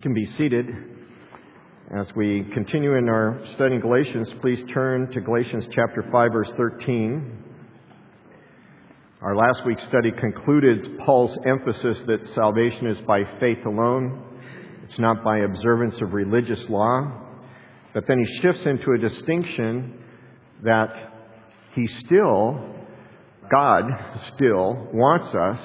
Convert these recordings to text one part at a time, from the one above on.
Can be seated. As we continue in our study in Galatians, please turn to Galatians chapter 5, verse 13. Our last week's study concluded Paul's emphasis that salvation is by faith alone. It's not by observance of religious law. But then he shifts into a distinction that God still wants us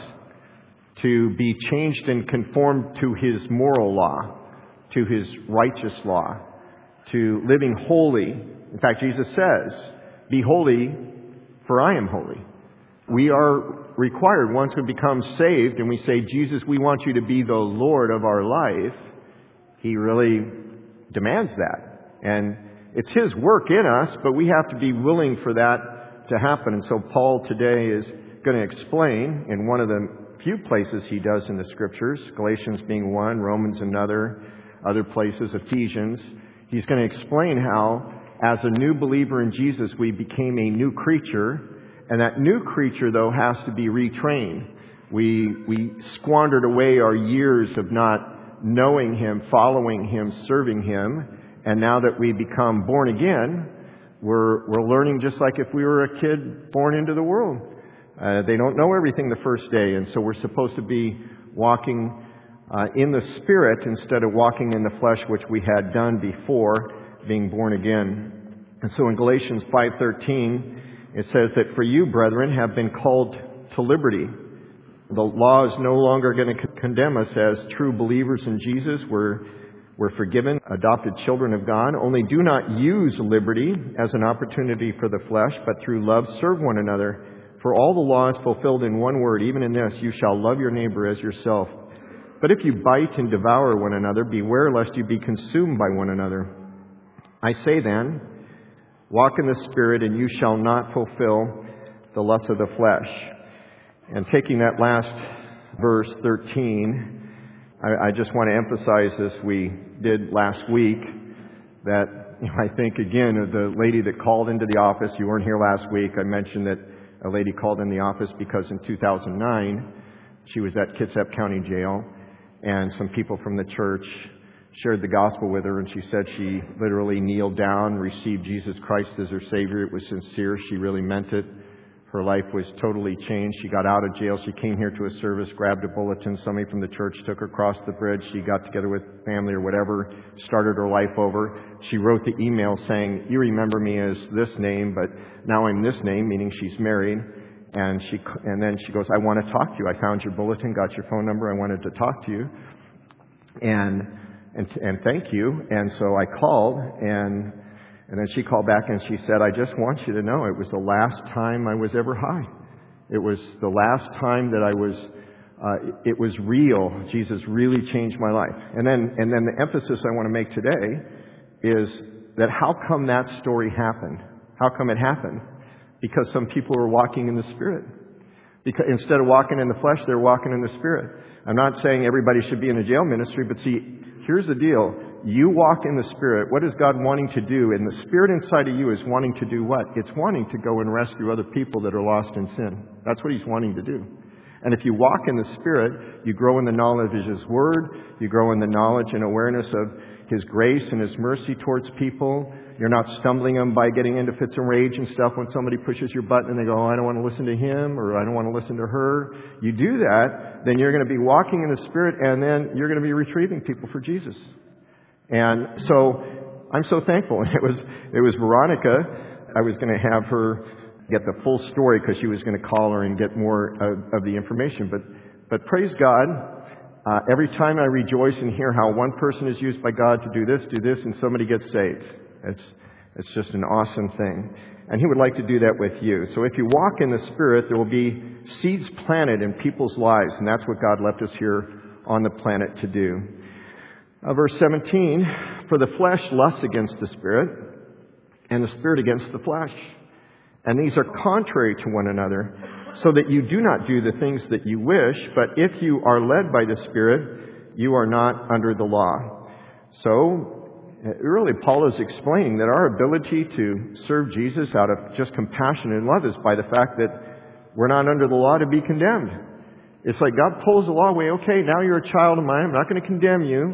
to be changed and conformed to His moral law, to His righteous law, to living holy. In fact, Jesus says, "Be holy, for I am holy." We are required, once we become saved and we say, "Jesus, we want you to be the Lord of our life," He really demands that. And it's His work in us, but we have to be willing for that to happen. And so Paul today is going to explain in one of the few places he does in the Scriptures, Galatians being one, Romans another, other places, Ephesians. He's going to explain how, as a new believer in Jesus, we became a new creature, and that new creature, though, has to be retrained. We squandered away our years of not knowing Him, following Him, serving Him, and now that we become born again, we're learning just like if we were a kid born into the world. They don't know everything the first day, and so we're supposed to be walking in the Spirit instead of walking in the flesh, which we had done before being born again. And so in Galatians 5:13, it says that for you, brethren, have been called to liberty. The law is no longer going to condemn us as true believers in Jesus. We're forgiven, adopted children of God. Only do not use liberty as an opportunity for the flesh, but through love serve one another. For all the law is fulfilled in one word, even in this, you shall love your neighbor as yourself. But if you bite and devour one another, beware lest you be consumed by one another. I say then, walk in the Spirit, and you shall not fulfill the lust of the flesh. And taking that last verse, 13, I just want to emphasize, as we did last week, that I think, again, of the lady that called into the office. You weren't here last week. I mentioned that a lady called in the office because in 2009, she was at Kitsap County Jail, and some people from the church shared the gospel with her, and she said she literally kneeled down, received Jesus Christ as her Savior. It was sincere. She really meant it. Her life was totally changed. She got out of jail. She came here to a service, grabbed a bulletin. Somebody from the church took her across the bridge. She got together with family or whatever, started her life over. She wrote the email saying, "You remember me as this name, but now I'm this name," meaning she's married. And then she goes, "I want to talk to you. I found your bulletin, got your phone number. I wanted to talk to you. And thank you." And so I called, and then she called back and she said, "I just want you to know it was the last time I was ever high. It was the last time that it was real. Jesus really changed my life." And then the emphasis I want to make today is that how come that story happened? How come it happened? Because some people were walking in the Spirit. Because instead of walking in the flesh, they're walking in the Spirit. I'm not saying everybody should be in a jail ministry, but see, here's the deal. You walk in the Spirit. What is God wanting to do? And the Spirit inside of you is wanting to do what? It's wanting to go and rescue other people that are lost in sin. That's what He's wanting to do. And if you walk in the Spirit, you grow in the knowledge of His Word. You grow in the knowledge and awareness of His grace and His mercy towards people. You're not stumbling them by getting into fits and rage and stuff when somebody pushes your button and they go, "Oh, I don't want to listen to him," or "I don't want to listen to her." You do that, then you're going to be walking in the Spirit, and then you're going to be retrieving people for Jesus. And so I'm so thankful. It was Veronica. I was going to have her get the full story because she was going to call her and get more of the information. But praise God, every time I rejoice and hear how one person is used by God to do this, and somebody gets saved. It's just an awesome thing. And He would like to do that with you. So if you walk in the Spirit, there will be seeds planted in people's lives, and that's what God left us here on the planet to do. Verse 17, for the flesh lusts against the Spirit, and the Spirit against the flesh. And these are contrary to one another, so that you do not do the things that you wish, but if you are led by the Spirit, you are not under the law. So, really, Paul is explaining that our ability to serve Jesus out of just compassion and love is by the fact that we're not under the law to be condemned. It's like God pulls the law away. Okay, now you're a child of mine. I'm not going to condemn you.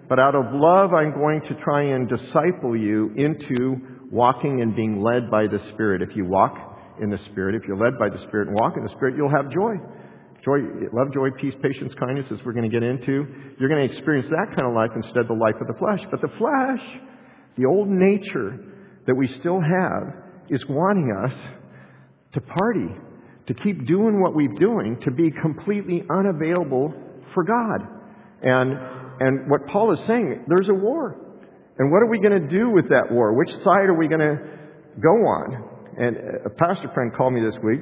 but out of love I'm going to try and disciple you into walking and being led by the Spirit. If you walk in the Spirit, if you're led by the Spirit and walk in the Spirit, you'll have joy. Joy, love, joy, peace, patience, kindness, as we're going to get into. You're going to experience that kind of life instead of the life of the flesh. But the flesh, the old nature that we still have, is wanting us to party, to keep doing what we're doing, to be completely unavailable for God. And what Paul is saying, there's a war. And what are we going to do with that war? Which side are we going to go on? And a pastor friend called me this week,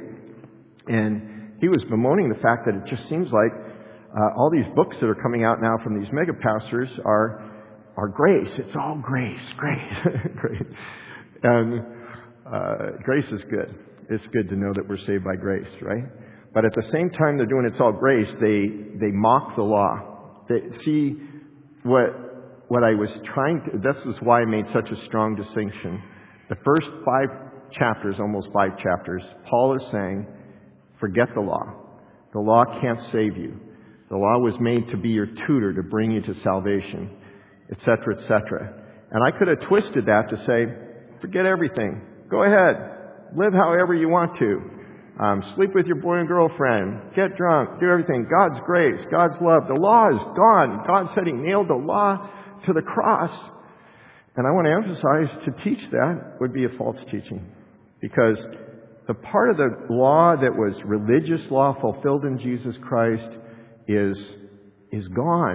and he was bemoaning the fact that it just seems like all these books that are coming out now from these mega pastors are grace. It's all grace, grace. And grace is good. It's good to know that we're saved by grace, right? But at the same time they're doing it's all grace, they mock the law. They see what I was trying to... This is why I made such a strong distinction. The first 5 chapters, almost 5 chapters, Paul is saying, forget the law. The law can't save you. The law was made to be your tutor, to bring you to salvation, etc., etc. And I could have twisted that to say, forget everything. Go ahead. Live however you want to. Sleep with your boy and girlfriend. Get drunk. Do everything. God's grace. God's love. The law is gone. God said He nailed the law to the cross. And I want to emphasize, to teach that would be a false teaching. Because the part of the law that was religious law fulfilled in Jesus Christ is gone.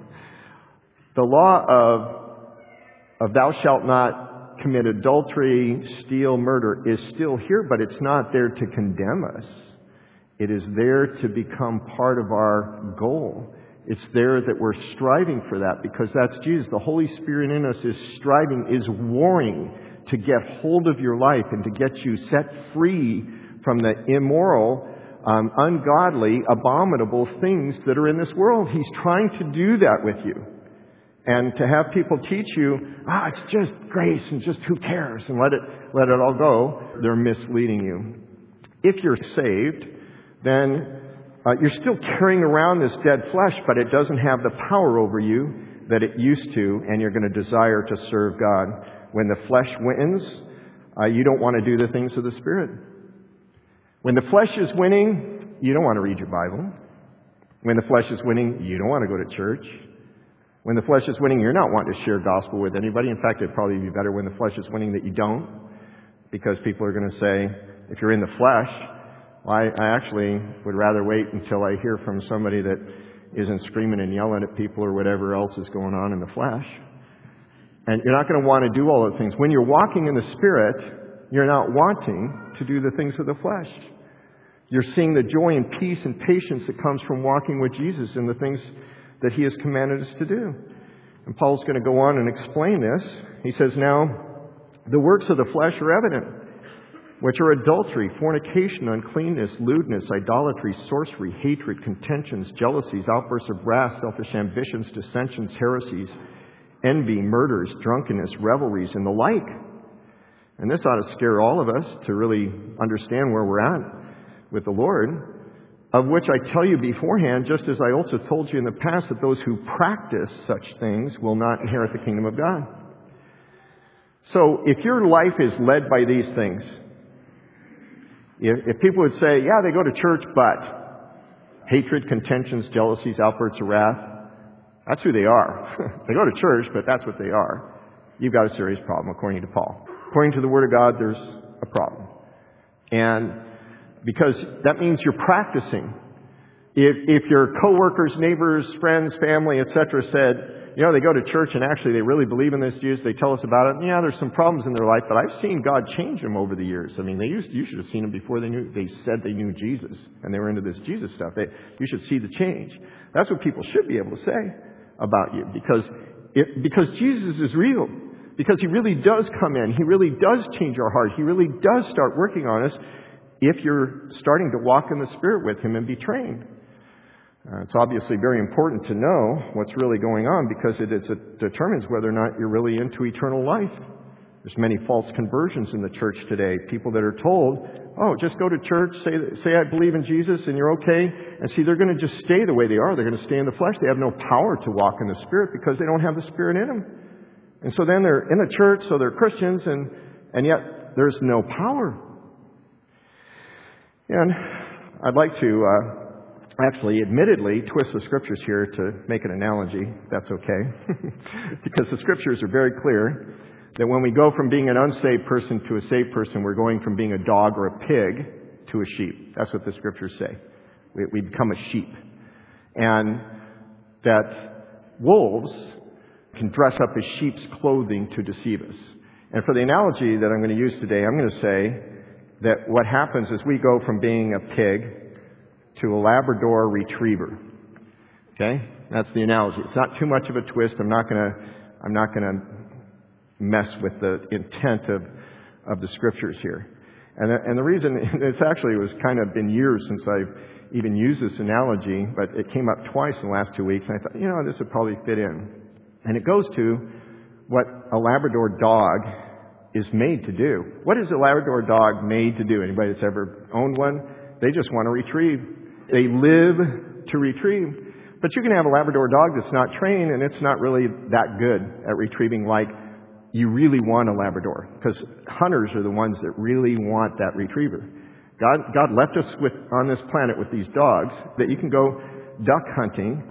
The law of thou shalt not commit adultery, steal, murder is still here, but it's not there to condemn us. It is there to become part of our goal. It's there that we're striving for that, because that's Jesus. The Holy Spirit in us is striving, is warring to get hold of your life and to get you set free from the immoral, ungodly, abominable things that are in this world. He's trying to do that with you. And to have people teach you, it's just grace and just who cares, and let it all go, they're misleading you. If you're saved, then you're still carrying around this dead flesh, but it doesn't have the power over you that it used to, and you're going to desire to serve God. When the flesh wins, you don't want to do the things of the Spirit. When the flesh is winning, you don't want to read your Bible. When the flesh is winning, you don't want to go to church. When the flesh is winning, you're not wanting to share gospel with anybody. In fact, it'd probably be better when the flesh is winning that you don't. Because people are going to say, if you're in the flesh, well, I actually would rather wait until I hear from somebody that isn't screaming and yelling at people or whatever else is going on in the flesh. And you're not going to want to do all those things. When you're walking in the Spirit, you're not wanting to do the things of the flesh. You're seeing the joy and peace and patience that comes from walking with Jesus and the things that He has commanded us to do. And Paul's going to go on and explain this. He says, now, the works of the flesh are evident, which are adultery, fornication, uncleanness, lewdness, idolatry, sorcery, hatred, contentions, jealousies, outbursts of wrath, selfish ambitions, dissensions, heresies, envy, murders, drunkenness, revelries, and the like. And this ought to scare all of us to really understand where we're at with the Lord. Of which I tell you beforehand, just as I also told you in the past, that those who practice such things will not inherit the kingdom of God. So if your life is led by these things, if people would say, yeah, they go to church, but hatred, contentions, jealousies, outbursts of wrath, that's who they are. They go to church, but that's what they are. You've got a serious problem, according to Paul. According to the Word of God, there's a problem. And because that means you're practicing. If your coworkers, neighbors, friends, family, etc. said, they go to church and actually they really believe in this Jesus, they tell us about it. Yeah, there's some problems in their life, but I've seen God change them over the years. I mean, you should have seen them before they said they knew Jesus and they were into this Jesus stuff. You should see the change. That's what people should be able to say about you, because Jesus is real. Because He really does come in. He really does change our heart. He really does start working on us if you're starting to walk in the Spirit with Him and be trained. It's obviously very important to know what's really going on, because it determines whether or not you're really into eternal life. There's many false conversions in the church today. People that are told just go to church, say I believe in Jesus, and you're okay. And see, they're going to just stay the way they are. They're going to stay in the flesh. They have no power to walk in the Spirit because they don't have the Spirit in them. And so then they're in the church, so they're Christians, and yet there's no power. And I'd like to actually, admittedly, twist the Scriptures here to make an analogy. That's okay. Because the Scriptures are very clear that when we go from being an unsaved person to a saved person, we're going from being a dog or a pig to a sheep. That's what the Scriptures say. We become a sheep. And that wolves can dress up as sheep's clothing to deceive us. And for the analogy that I'm going to use today, I'm going to say that what happens is we go from being a pig to a Labrador retriever. Okay? That's the analogy. It's not too much of a twist. I'm not going to mess with the intent of the Scriptures here. And the reason, it was kind of been years since I've even used this analogy, but it came up twice in the last 2 weeks, and I thought, this would probably fit in. And it goes to what a Labrador dog is made to do. What is a Labrador dog made to do? Anybody that's ever owned one? They just want to retrieve. They live to retrieve. But you can have a Labrador dog that's not trained, and it's not really that good at retrieving like you really want a Labrador, because hunters are the ones that really want that retriever. God left us on this planet with these dogs that you can go duck hunting,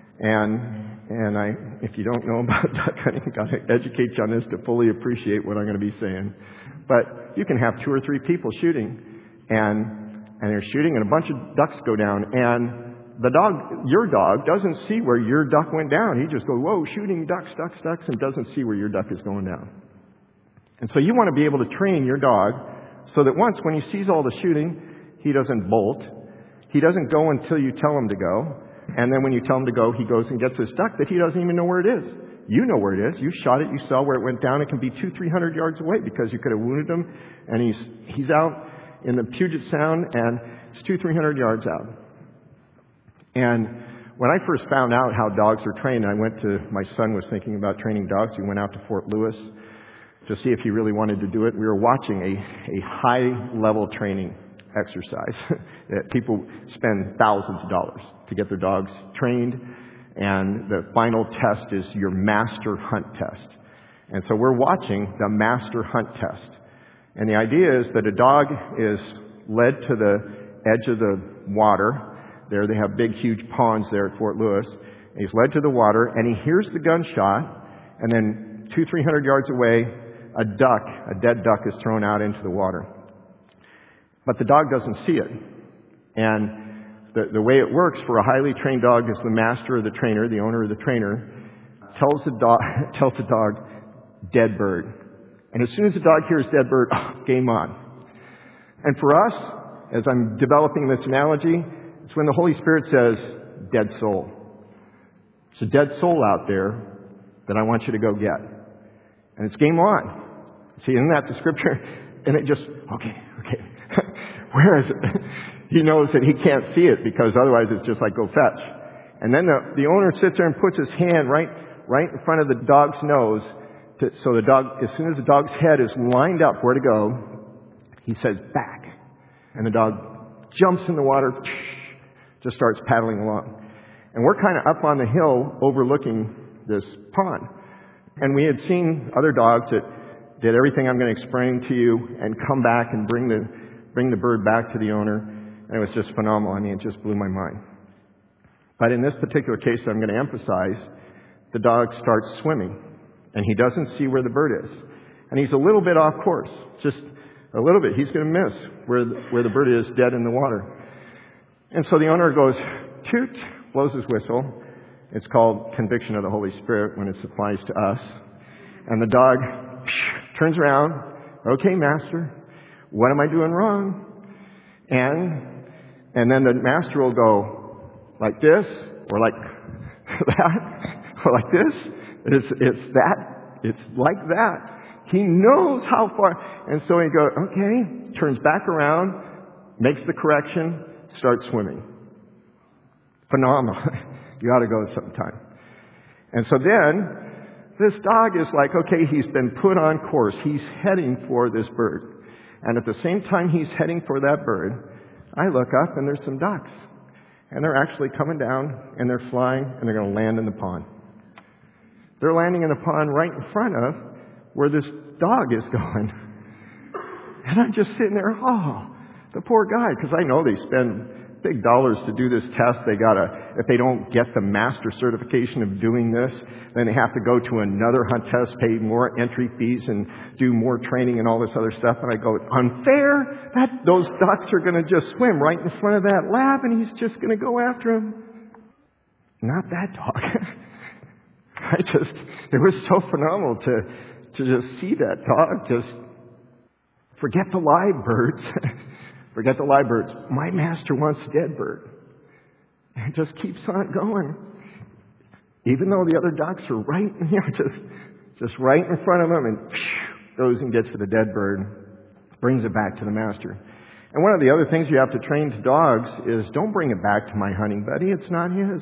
and if you don't know about duck hunting, I've got to educate you on this to fully appreciate what I'm going to be saying. But you can have 2 or 3 people shooting, and they're shooting, and a bunch of ducks go down, and your dog doesn't see where your duck went down. He just goes, whoa, shooting ducks, and doesn't see where your duck is going down. And so you want to be able to train your dog so that once, when he sees all the shooting, he doesn't bolt. He doesn't go until you tell him to go. And then when you tell him to go, he goes and gets his duck that he doesn't even know where it is. You know where it is. You shot it. You saw where it went down. It can be 200-300 yards away because you could have wounded him. And he's out in the Puget Sound, and it's 200-300 yards out. And when I first found out how dogs are trained, my son was thinking about training dogs. We went out to Fort Lewis to see if he really wanted to do it. We were watching a high-level training exercise that people spend thousands of dollars to get their dogs trained. And the final test is your master hunt test. And so we're watching the master hunt test. And the idea is that a dog is led to the edge of the water. There, they have big, huge ponds there at Fort Lewis. And he's led to the water, and he hears the gunshot, and then 200-300 yards away, a dead duck is thrown out into the water. But the dog doesn't see it. And the way it works for a highly trained dog is the master or the trainer, the owner or the trainer, tells the dog, dead bird. And as soon as the dog hears dead bird, game on. And for us, as I'm developing this analogy, it's when the Holy Spirit says, dead soul. It's a dead soul out there that I want you to go get. And it's game on. See, isn't that the Scripture? And it just, okay. Where is it? He knows that he can't see it because otherwise it's just like go fetch. And then the owner sits there and puts his hand right in front of the dog's nose. So the dog, as soon as the dog's head is lined up where to go, he says, back. And the dog jumps in the water, just starts paddling along. And we're kind of up on the hill overlooking this pond. And we had seen other dogs that did everything I'm going to explain to you and come back and bring the bird back to the owner. And it was just phenomenal. I mean, it just blew my mind. But in this particular case that I'm going to emphasize, the dog starts swimming. And he doesn't see where the bird is. And he's a little bit off course. Just a little bit. He's going to miss where the bird is dead in the water. And so the owner goes, toot, blows his whistle. It's called conviction of the Holy Spirit when it applies to us. And the dog turns around. Okay, master, what am I doing wrong? And then the master will go like this, or like that, or like this. It's like that. He knows how far. And so he goes, okay, turns back around, makes the correction, starts swimming. Phenomenal. You ought to go sometime. And so then, this dog is like, okay, he's been put on course. He's heading for this bird. And at the same time he's heading for that bird, I look up and there's some ducks. And they're actually coming down and they're flying and they're going to land in the pond. They're landing in the pond right in front of where this dog is going. And I'm just sitting there, oh, the poor guy, because I know they spend big dollars to do this test. If they don't get the master certification of doing this, then they have to go to another hunt test, pay more entry fees and do more training and all this other stuff. And I go, unfair? Those ducks are going to just swim right in front of that lab and he's just going to go after him. Not that dog. It was so phenomenal to just see that dog just forget the live birds. Forget the live birds. My master wants a dead bird. And it just keeps on going. Even though the other ducks are right, just right in front of him, and goes and gets to the dead bird, brings it back to the master. And one of the other things you have to train to dogs is don't bring it back to my hunting buddy. It's not his.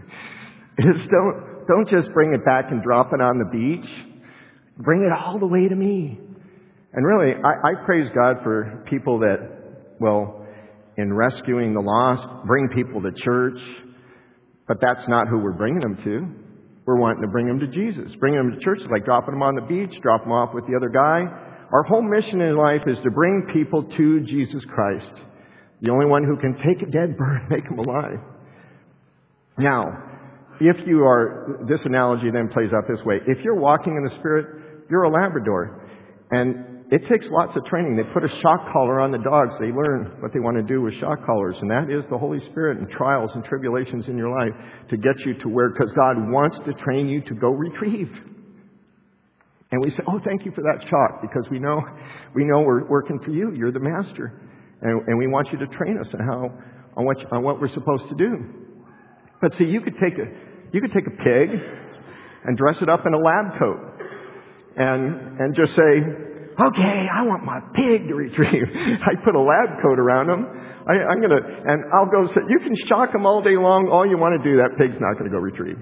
Don't just bring it back and drop it on the beach. Bring it all the way to me. And really, I praise God for people that, in rescuing the lost, bring people to church. But that's not who we're bringing them to. We're wanting to bring them to Jesus. Bringing them to church is like dropping them on the beach, drop them off with the other guy. Our whole mission in life is to bring people to Jesus Christ. The only one who can take a dead bird and make him alive. Now, this analogy then plays out this way. If you're walking in the Spirit, you're a Labrador. And it takes lots of training. They put a shock collar on the dogs. They learn what they want to do with shock collars. And that is the Holy Spirit and trials and tribulations in your life to get you to where, because God wants to train you to go retrieve. And we say, oh, thank you for that shock, because we know we're working for you. You're the master. And we want you to train us on what we're supposed to do. But see, you could take a pig and dress it up in a lab coat and just say, okay, I want my pig to retrieve. I put a lab coat around him. And I'll go say, you can shock him all day long. All you want to do, that pig's not going to go retrieve.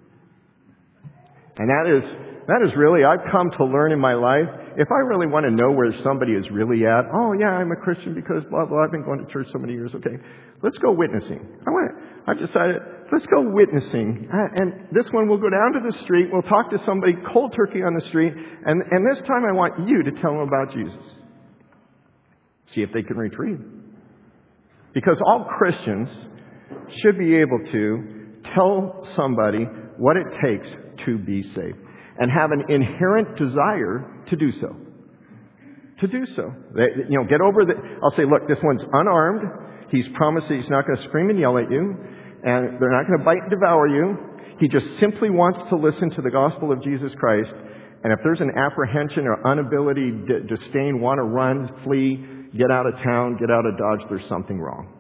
And that is really, I've come to learn in my life, if I really want to know where somebody is really at, oh yeah, I'm a Christian because blah, blah, I've been going to church so many years. Okay, let's go witnessing. I've decided, let's go witnessing. And this one, we'll go down to the street, we'll talk to somebody cold turkey on the street, and this time I want you to tell them about Jesus. See if they can retrieve. Because all Christians should be able to tell somebody what it takes to be saved. And have an inherent desire to do so. To do so. Get over I'll say, look, this one's unarmed. He's promised that he's not going to scream and yell at you. And they're not going to bite and devour you. He just simply wants to listen to the gospel of Jesus Christ. And if there's an apprehension or inability, disdain, want to run, flee, get out of town, get out of Dodge, there's something wrong.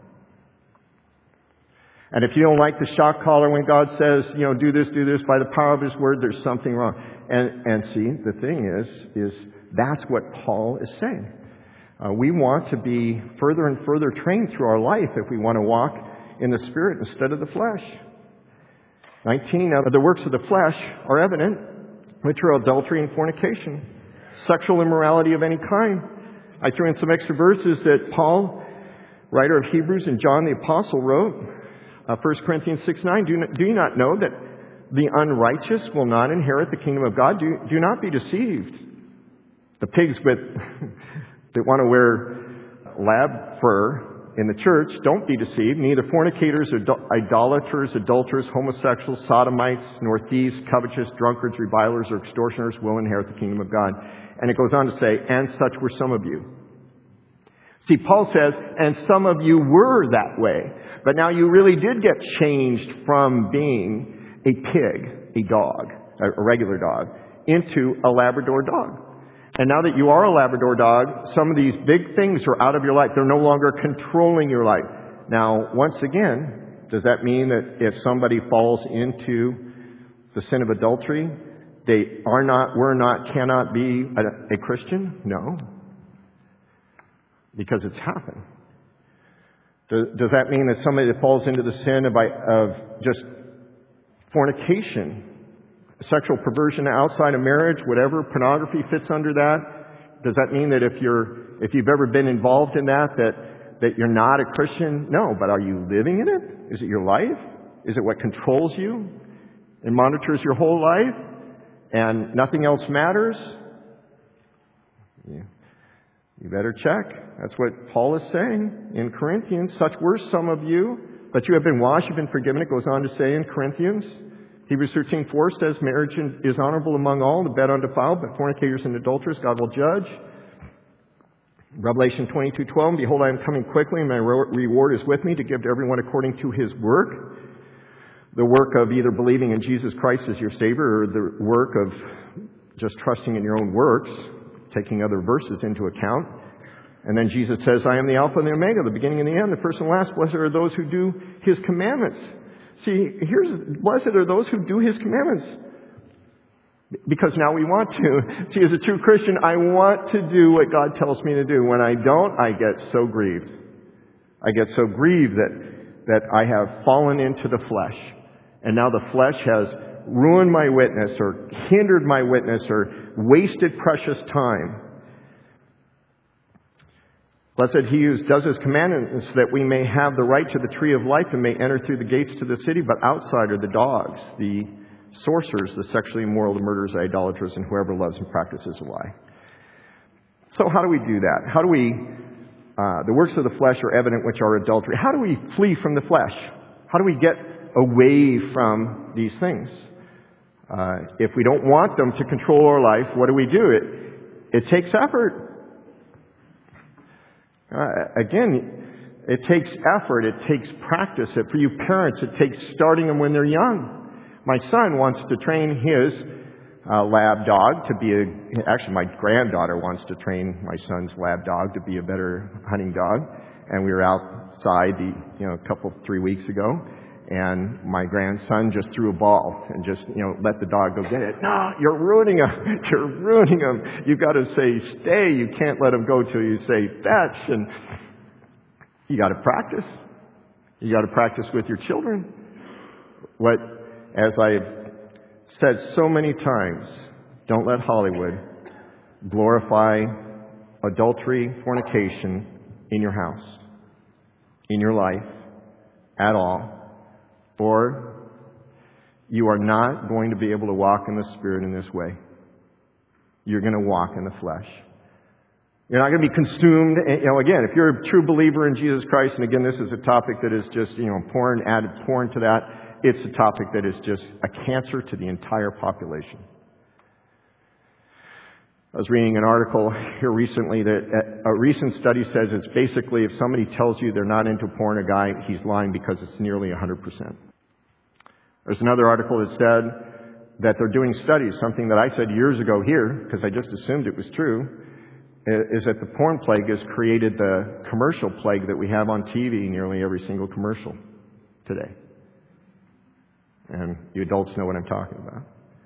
And if you don't like the shock collar when God says, do this, by the power of His Word, there's something wrong. And see, the thing is that's what Paul is saying. We want to be further and further trained through our life if we want to walk in the Spirit instead of the flesh. 19, of the works of the flesh are evident, which are adultery and fornication, sexual immorality of any kind. I threw in some extra verses that Paul, writer of Hebrews, and John the Apostle wrote. 1 Corinthians 6:9, do you not know that the unrighteous will not inherit the kingdom of God? Do not be deceived. The pigs that want to wear lab fur in the church, don't be deceived. Neither fornicators, idolaters, adulterers, homosexuals, sodomites, nor thieves, covetous, drunkards, revilers, or extortioners will inherit the kingdom of God. And it goes on to say, and such were some of you. See, Paul says, and some of you were that way. But now you really did get changed from being a pig, a dog, a regular dog, into a Labrador dog. And now that you are a Labrador dog, some of these big things are out of your life. They're no longer controlling your life. Now, once again, does that mean that if somebody falls into the sin of adultery, cannot be a Christian? No. Because it's happened. Does that mean that somebody that falls into the sin of just fornication, sexual perversion outside of marriage, whatever, pornography fits under that, Does that mean that if you've ever been involved in that you're not a Christian? No, but are you living in it? Is it your life? Is it what controls you and monitors your whole life and nothing else matters? You better check. That's what Paul is saying in Corinthians. Such were some of you, but you have been washed, you've been forgiven. It goes on to say in Corinthians. Hebrews 13:4 says, marriage is honorable among all, the bed undefiled, but fornicators and adulterers God will judge. Revelation 22:12, behold, I am coming quickly, and my reward is with me to give to everyone according to his work. The work of either believing in Jesus Christ as your Savior, or the work of just trusting in your own works, taking other verses into account. And then Jesus says, I am the Alpha and the Omega, the beginning and the end, the first and last. Blessed are those who do his commandments. See, blessed are those who do his commandments. Because now we want to. See, as a true Christian, I want to do what God tells me to do. When I don't, I get so grieved. I get so grieved that I have fallen into the flesh. And now the flesh has ruined my witness, or hindered my witness, or wasted precious time. Blessed he who does his commandments, that we may have the right to the tree of life and may enter through the gates to the city. But outside are the dogs, the sorcerers, the sexually immoral, the murderers, the idolaters, and whoever loves and practices a lie. So how do we do that? How do we, the works of the flesh are evident, which are adultery. How do we flee from the flesh? How do we get away from these things? If we don't want them to control our life, what do? It takes effort. Again, it takes effort. It takes practice. For you parents, it takes starting them when they're young. My son wants to train his lab dog to be actually my granddaughter wants to train my son's lab dog to be a better hunting dog. And we were outside a couple, 3 weeks ago, and my grandson just threw a ball and just, let the dog go get it. No, you're ruining him. You're ruining him. You've got to say stay. You can't let him go till you say fetch. And you got to practice. You got to practice with your children. As I've said so many times, don't let Hollywood glorify adultery, fornication in your house, in your life, at all. Or you are not going to be able to walk in the Spirit in this way. You're going to walk in the flesh. You're not going to be consumed. Again, if you're a true believer in Jesus Christ, and again, this is a topic that is just, added porn to that. It's a topic that is just a cancer to the entire population. I was reading an article here recently that a recent study says it's basically if somebody tells you they're not into porn, a guy, he's lying because it's nearly 100%. There's another article that said that they're doing studies, something that I said years ago here, because I just assumed it was true, is that the porn plague has created the commercial plague that we have on TV, nearly every single commercial today. And you adults know what I'm talking about.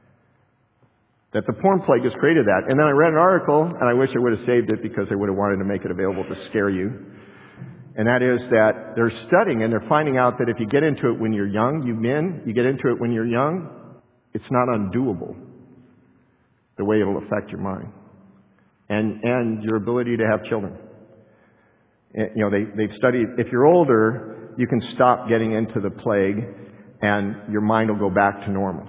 That the porn plague has created that. And then I read an article, and I wish I would have saved it because I would have wanted to make it available to scare you. And that is that they're studying and they're finding out that if you get into it when you're young, you men, you get into it when you're young, it's not undoable the way it'll affect your mind and your ability to have children. They've studied, if you're older, you can stop getting into the plague and your mind will go back to normal.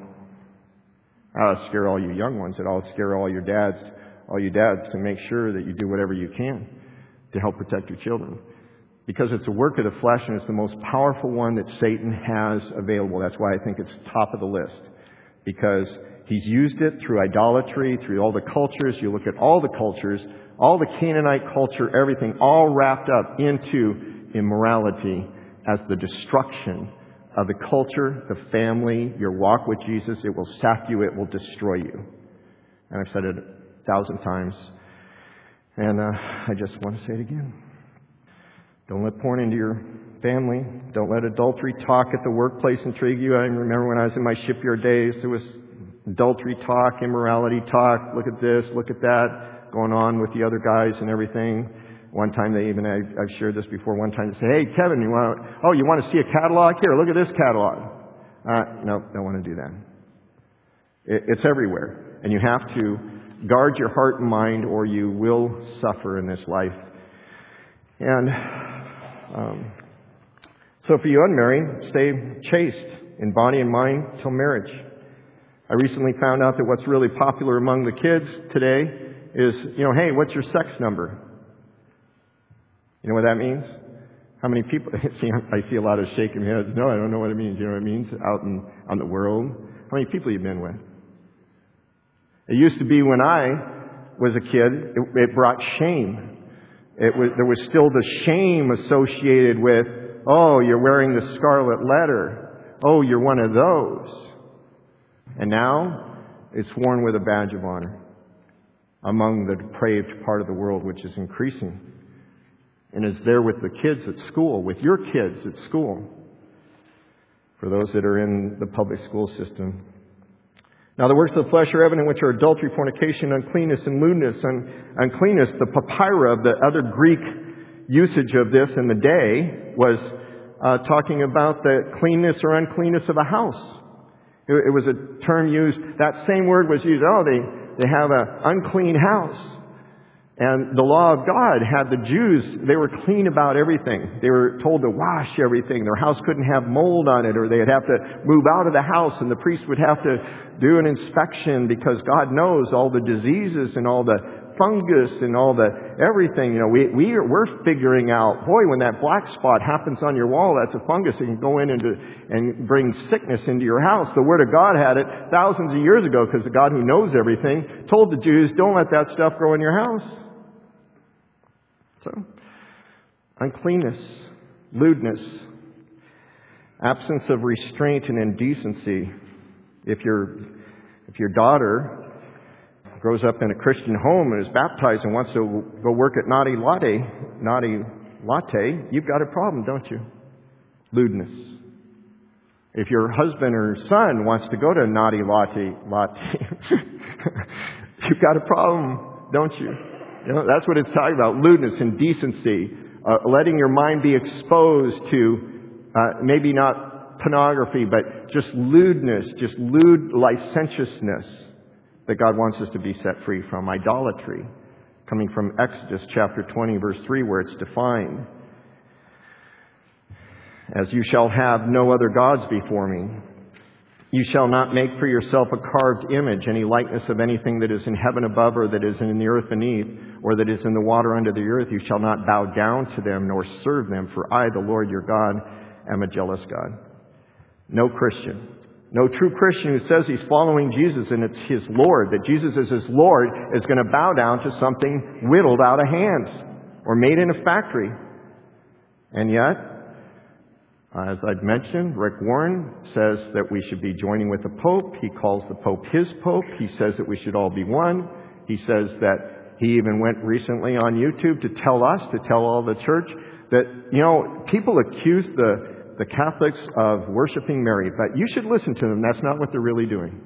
I'll scare all you young ones, and I'll scare all you dads to make sure that you do whatever you can to help protect your children. Because it's a work of the flesh, and it's the most powerful one that Satan has available. That's why I think it's top of the list. Because he's used it through idolatry, through all the cultures. You look at all the cultures, all the Canaanite culture, everything, all wrapped up into immorality as the destruction of the culture, the family, your walk with Jesus. It will sap you. It will destroy you. And I've said it 1,000 times. And I just want to say it again. Don't let porn into your family. Don't let adultery talk at the workplace intrigue you. I remember when I was in my shipyard days, there was adultery talk, immorality talk. Look at this, look at that, going on with the other guys and everything. One time I've shared this before, one time they say, hey, Kevin, you want to see a catalog? Here, look at this catalog. No, don't want to do that. It's everywhere. And you have to guard your heart and mind, or you will suffer in this life. And so for you unmarried, stay chaste in body and mind till marriage. I recently found out that what's really popular among the kids today is, hey, what's your sex number? You know what that means? How many people, I see a lot of shaking heads. No, I don't know what it means. You know what it means out on the world? How many people you been with? It used to be when I was a kid, it brought shame. There was still the shame associated with, oh, you're wearing the scarlet letter. Oh, you're one of those. And now it's worn with a badge of honor among the depraved part of the world, which is increasing. And is there with the kids at school, with your kids at school, for those that are in the public school system. Now the works of the flesh are evident, which are adultery, fornication, uncleanness, and lewdness. And uncleanness, the papyra, the other Greek usage of this in the day, was talking about the cleanness or uncleanness of a house. It was a term used, that same word was used, they have an unclean house. And the law of God had the Jews, they were clean about everything. They were told to wash everything. Their house couldn't have mold on it, or they'd have to move out of the house, and the priest would have to do an inspection because God knows all the diseases and all the fungus and all the everything. We're figuring out, boy, when that black spot happens on your wall, that's a fungus. It can go in and bring sickness into your house. The Word of God had it thousands of years ago, because the God who knows everything told the Jews, don't let that stuff grow in your house. So, uncleanness, lewdness, absence of restraint and indecency. If your daughter grows up in a Christian home and is baptized and wants to go work at Naughty Latte, you've got a problem, don't you? Lewdness. If your husband or son wants to go to Naughty Latte, you've got a problem, don't you? That's what it's talking about. Lewdness, indecency, letting your mind be exposed to maybe not pornography, but just lewdness, just lewd licentiousness that God wants us to be set free from. Idolatry, coming from Exodus chapter 20, verse 3, where it's defined as, you shall have no other gods before me. You shall not make for yourself a carved image, any likeness of anything that is in heaven above, or that is in the earth beneath, or that is in the water under the earth. You shall not bow down to them nor serve them, for I, the Lord your God, am a jealous God. No Christian, no true Christian who says he's following Jesus and it's his Lord, that Jesus is his Lord, is going to bow down to something whittled out of hands or made in a factory. And yet, as I've mentioned, Rick Warren says that we should be joining with the Pope. He calls the Pope his Pope. He says that we should all be one. He says that he even went recently on YouTube to tell all the church that, people accuse the Catholics of worshiping Mary, but you should listen to them. That's not what they're really doing.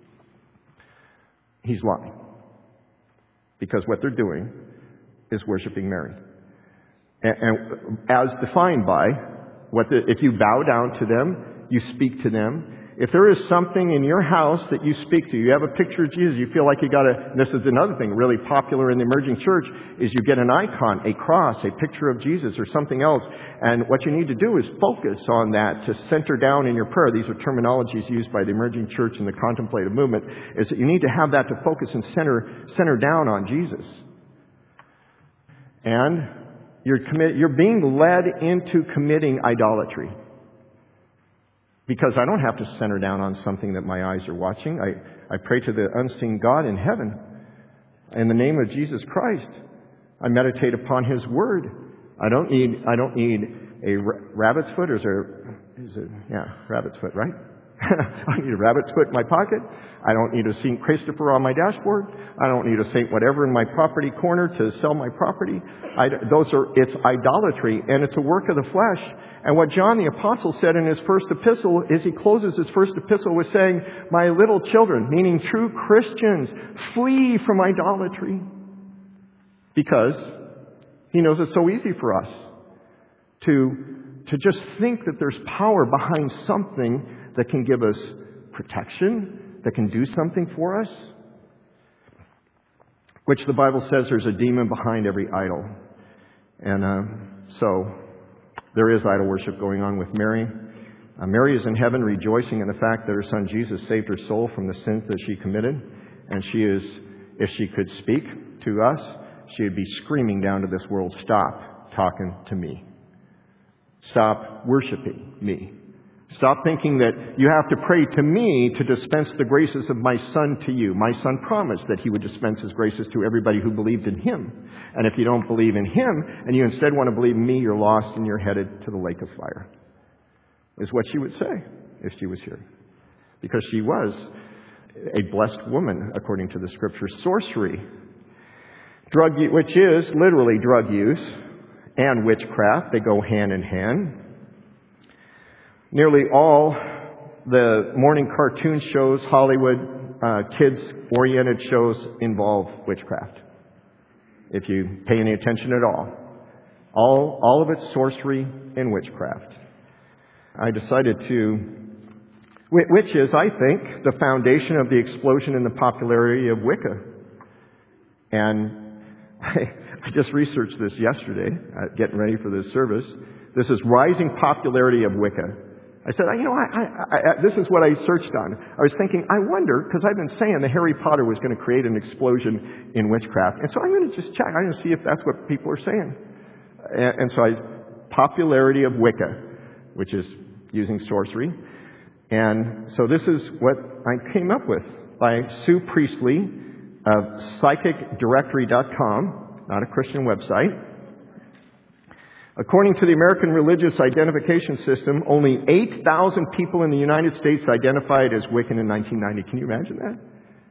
He's lying. Because what they're doing is worshiping Mary. And as defined by, if you bow down to them, you speak to them. If there is something in your house that you speak to, you have a picture of Jesus, you feel like you got to, this is another thing really popular in the emerging church, is you get an icon, a cross, a picture of Jesus or something else. And what you need to do is focus on that to center down in your prayer. These are terminologies used by the emerging church and the contemplative movement, is that you need to have that to focus and center down on Jesus. And you're being led into committing idolatry. Because I don't have to center down on something that my eyes are watching. I pray to the unseen God in heaven. In the name of Jesus Christ, I meditate upon His Word. I don't need a rabbit's foot, or rabbit's foot, right? I don't need a rabbit's foot in my pocket. I don't need a St. Christopher on my dashboard. I don't need a St. whatever in my property corner to sell my property. It's idolatry, and it's a work of the flesh. And what John the Apostle said in his first epistle is he closes his first epistle with saying, "My little children," meaning true Christians, flee from idolatry. Because he knows it's so easy for us to just think that there's power behind something that can give us protection, that can do something for us. which the Bible says there's a demon behind every idol. And so there is idol worship going on with Mary. Mary is in heaven rejoicing in the fact that her son Jesus saved her soul from the sins that she committed. And she is, if she could speak to us, she would be screaming down to this world, "Stop talking to me. Stop worshiping me. Stop thinking that you have to pray to me to dispense the graces of my Son to you. My Son promised that He would dispense His graces to everybody who believed in Him. And if you don't believe in Him and you instead want to believe in me, you're lost and you're headed to the lake of fire," is what she would say if she was here. Because she was a blessed woman, according to the Scripture. Sorcery, which is literally drug use, and witchcraft, they go hand in hand. Nearly all the morning cartoon shows, Hollywood, kids-oriented shows involve witchcraft. If you pay any attention at all. All of it's sorcery and witchcraft. I decided which is, I think, the foundation of the explosion in the popularity of Wicca. And I just researched this yesterday, getting ready for this service. This is rising popularity of Wicca. I said, this is what I searched on. I was thinking, I wonder, because I've been saying that Harry Potter was going to create an explosion in witchcraft. And so I'm going to just check. I'm going to see if that's what people are saying. And so popularity of Wicca, which is using sorcery. And so this is what I came up with by Sue Priestley of PsychicDirectory.com, not a Christian website. According to the American Religious Identification System, only 8,000 people in the United States identified as Wiccan in 1990. Can you imagine that?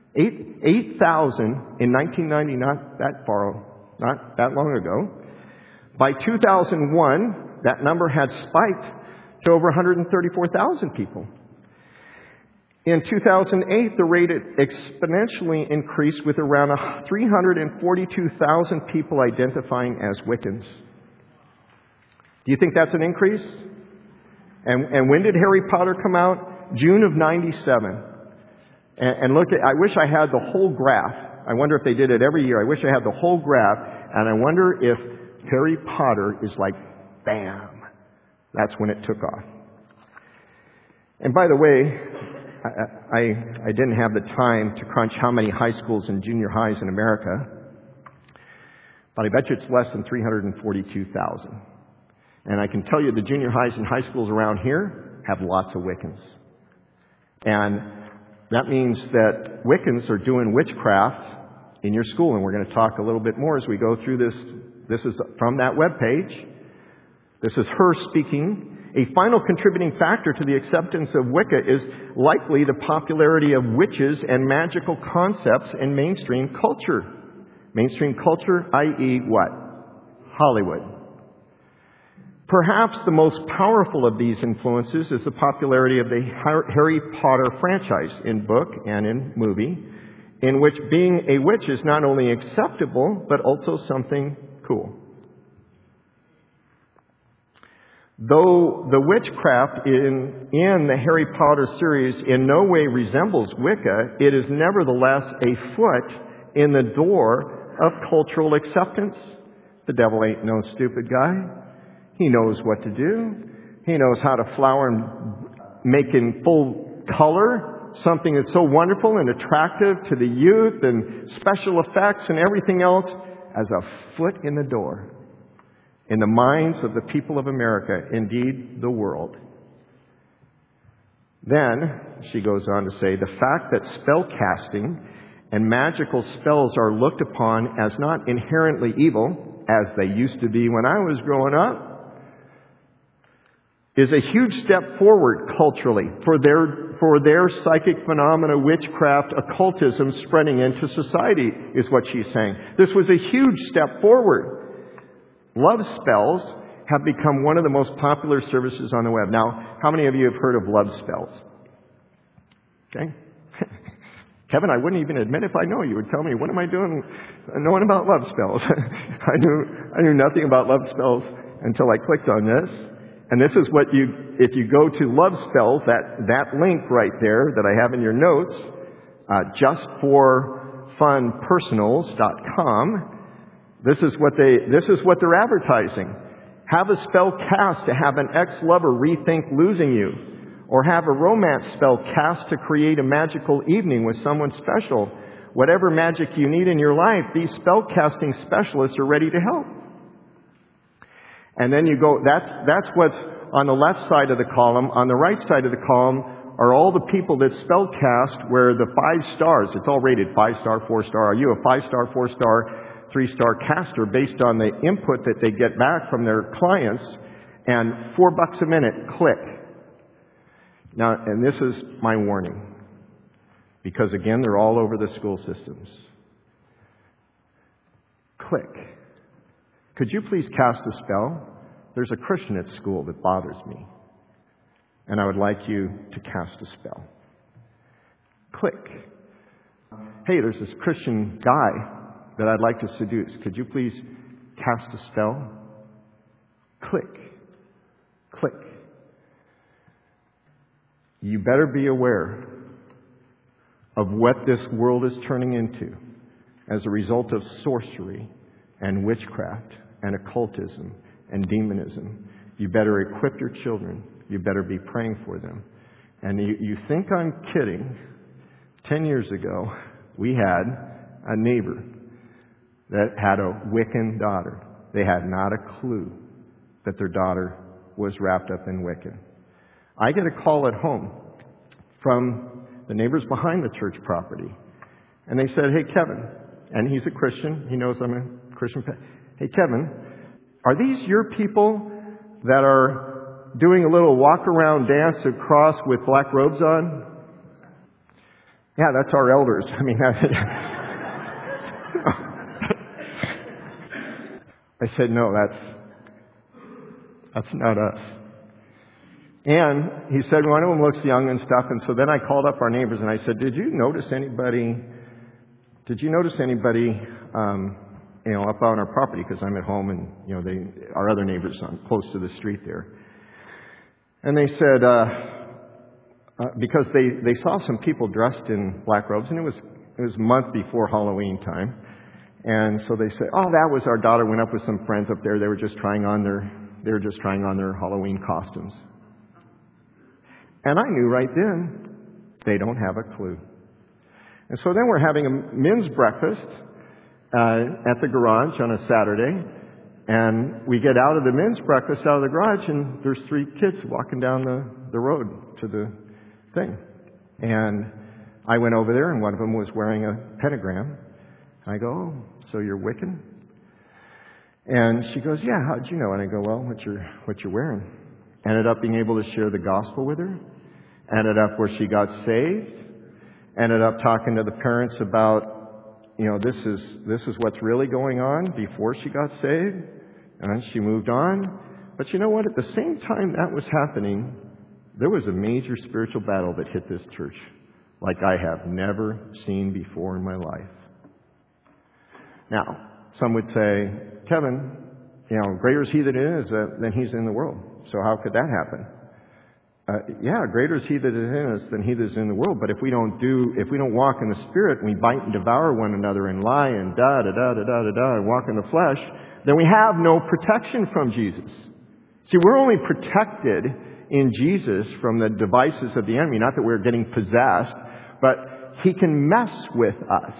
8,000 in 1990, not that long ago. By 2001, that number had spiked to over 134,000 people. In 2008, the rate exponentially increased with around 342,000 people identifying as Wiccans. Do you think that's an increase? And when did Harry Potter come out? June of 97. And look I wish I had the whole graph. I wonder if they did it every year. I wish I had the whole graph. And I wonder if Harry Potter is like, bam. That's when it took off. And by the way, I didn't have the time to crunch how many high schools and junior highs in America. But I bet you it's less than 342,000. And I can tell you the junior highs and high schools around here have lots of Wiccans. And that means that Wiccans are doing witchcraft in your school. And we're going to talk a little bit more as we go through this. This is from that webpage. This is her speaking. A final contributing factor to the acceptance of Wicca is likely the popularity of witches and magical concepts in mainstream culture. Mainstream culture, i.e. what? Hollywood. Perhaps the most powerful of these influences is the popularity of the Harry Potter franchise in book and in movie, in which being a witch is not only acceptable, but also something cool. Though the witchcraft in the Harry Potter series in no way resembles Wicca, it is nevertheless a foot in the door of cultural acceptance. The devil ain't no stupid guy. He knows what to do. He knows how to flower and make in full color something that's so wonderful and attractive to the youth and special effects and everything else as a foot in the door in the minds of the people of America, indeed the world. Then, she goes on to say, the fact that spell casting and magical spells are looked upon as not inherently evil, as they used to be when I was growing up, is a huge step forward culturally for their psychic phenomena, witchcraft, occultism spreading into society, is what she's saying. This was a huge step forward. Love spells have become one of the most popular services on the web. Now, how many of you have heard of love spells? Okay. Kevin, I wouldn't even admit if I know. You would tell me, what am I doing knowing about love spells? I knew nothing about love spells until I clicked on this. And this is what if you go to Love Spells, that link right there that I have in your notes, just for funpersonals.com. This is what they're advertising. Have a spell cast to have an ex-lover rethink losing you. Or have a romance spell cast to create a magical evening with someone special. Whatever magic you need in your life, these spell casting specialists are ready to help. And then you go, that's what's on the left side of the column. On the right side of the column are all the people that spell cast where the 5 stars, it's all rated 5-star, 4-star. Are you a 5-star, 4-star, 3-star caster based on the input that they get back from their clients? And $4 a minute, click. Now, and this is my warning. Because again, they're all over the school systems. Click. Could you please cast a spell? There's a Christian at school that bothers me. And I would like you to cast a spell. Click. Hey, there's this Christian guy that I'd like to seduce. Could you please cast a spell? Click. Click. You better be aware of what this world is turning into as a result of sorcery and witchcraft and occultism and demonism. You better equip your children. You better be praying for them. And you think I'm kidding. 10 years ago, we had a neighbor that had a Wiccan daughter. They had not a clue that their daughter was wrapped up in Wiccan. I get a call at home from the neighbors behind the church property. And they said, hey, Kevin, and he's a Christian. He knows I'm a Christian. Hey, Kevin, are these your people that are doing a little walk-around dance across with black robes on? Yeah, that's our elders. I mean, I said, no, that's not us. And he said, one of them looks young and stuff. And so then I called up our neighbors and I said, did you notice anybody, up on our property? Because I'm at home and, our other neighbors close to the street there. And they said, because they saw some people dressed in black robes, and it was a month before Halloween time. And so they said, oh, that was our daughter went up with some friends up there. They were just trying on their Halloween costumes. And I knew right then, they don't have a clue. And so then we're having a men's breakfast at the garage on a Saturday. And we get out of the men's breakfast out of the garage, and there's 3 kids walking down the road to the thing. And I went over there, and one of them was wearing a pentagram. I go, oh, so you're Wiccan? And she goes, yeah, how'd you know? And I go, well, what you're wearing. Ended up being able to share the gospel with her. Ended up where she got saved. Ended up talking to the parents about, this is what's really going on before she got saved. And she moved on. But you know what? At the same time that was happening, there was a major spiritual battle that hit this church like I have never seen before in my life. Now, some would say, Kevin, greater is he that is than he's in the world. So how could that happen? Greater is he that is in us than he that is in the world. But if we don't walk in the Spirit, and we bite and devour one another and lie and and walk in the flesh, then we have no protection from Jesus. See, we're only protected in Jesus from the devices of the enemy. Not that we're getting possessed, but he can mess with us.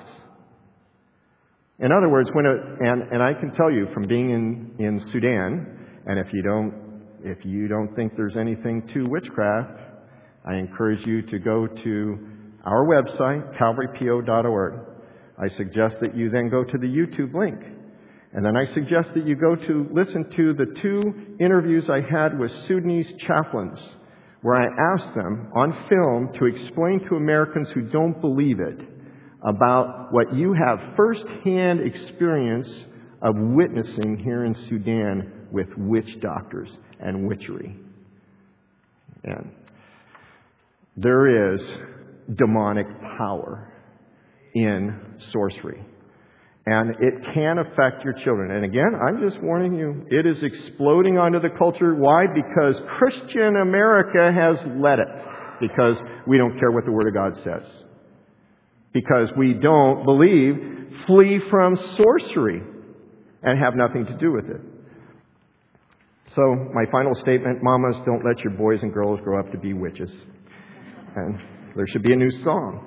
In other words, and I can tell you from being in Sudan, and if you don't think there's anything to witchcraft, I encourage you to go to our website, calvarypo.org. I suggest that you then go to the YouTube link. And then I suggest that you go to listen to the 2 interviews I had with Sudanese chaplains, where I asked them on film to explain to Americans who don't believe it about what you have first-hand experience of witnessing here in Sudan with witch doctors and witchery. And there is demonic power in sorcery. And it can affect your children. And again, I'm just warning you, it is exploding onto the culture. Why? Because Christian America has let it. Because we don't care what the Word of God says. because we don't believe, flee from sorcery and have nothing to do with it. So my final statement, mamas, don't let your boys and girls grow up to be witches. And there should be a new song.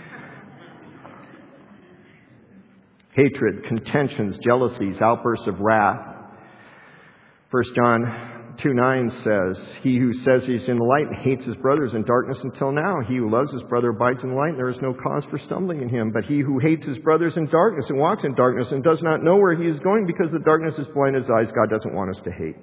Hatred, contentions, jealousies, outbursts of wrath. 1 John 2:9 says, he who says he's in the light and hates his brother is in darkness until now. He who loves his brother abides in the light, and there is no cause for stumbling in him. But he who hates his brother is in darkness and walks in darkness and does not know where he is going because the darkness has blinded his eyes. God doesn't want us to hate.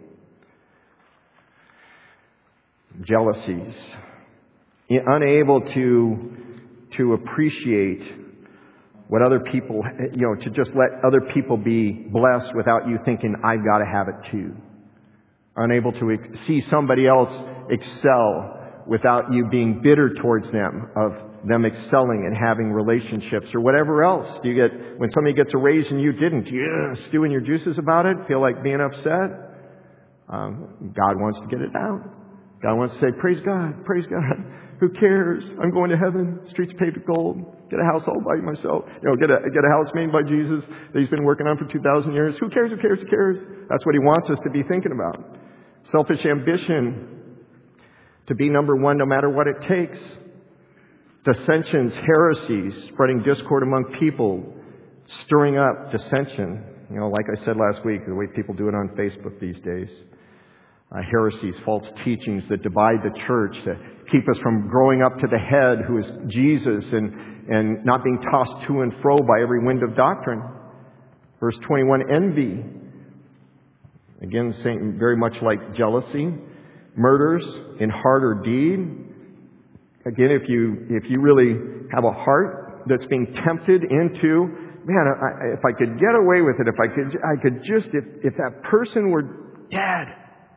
Jealousies. Unable to appreciate what other people, to just let other people be blessed without you thinking, I've got to have it too. Unable to see somebody else excel without you being bitter towards them, of them excelling and having relationships or whatever else. Do you get, when somebody gets a raise and you didn't, do you stew in your juices about it? Feel like being upset? God wants to get it out. God wants to say, praise God, praise God. Who cares? I'm going to heaven. Streets paved with gold. Get a house all by myself. Get a house made by Jesus that He's been working on for 2,000 years. Who cares? Who cares? Who cares? That's what He wants us to be thinking about. Selfish ambition to be number one no matter what it takes. Dissensions, heresies, spreading discord among people, stirring up dissension. Like I said last week, the way people do it on Facebook these days. Heresies, false teachings that divide the church, to keep us from growing up to the head, who is Jesus, and not being tossed to and fro by every wind of doctrine. Verse 21, envy. Again, saying very much like jealousy. Murders in heart or deed. Again, if you really have a heart that's being tempted into, man, if I could get away with it, if that person were dead.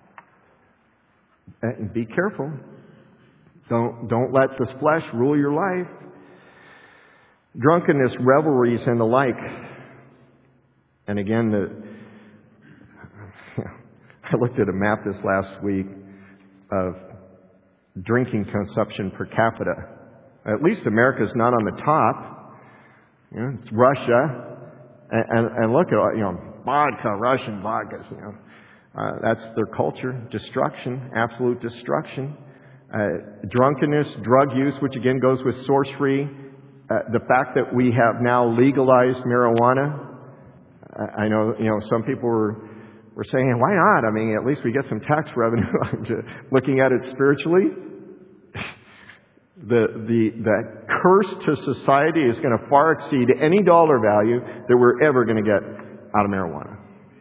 And be careful. Don't let this flesh rule your life. Drunkenness, revelries, and the like. And again, I looked at a map this last week of drinking consumption per capita. At least America's not on the top. It's Russia. And look at, vodka, Russian vodkas, that's their culture. Destruction, absolute destruction. Drunkenness, drug use, which again goes with sorcery. The fact that we have now legalized marijuana. I know, some people were saying, why not? I mean, at least we get some tax revenue. I'm just looking at it spiritually. The curse to society is going to far exceed any dollar value that we're ever going to get out of marijuana.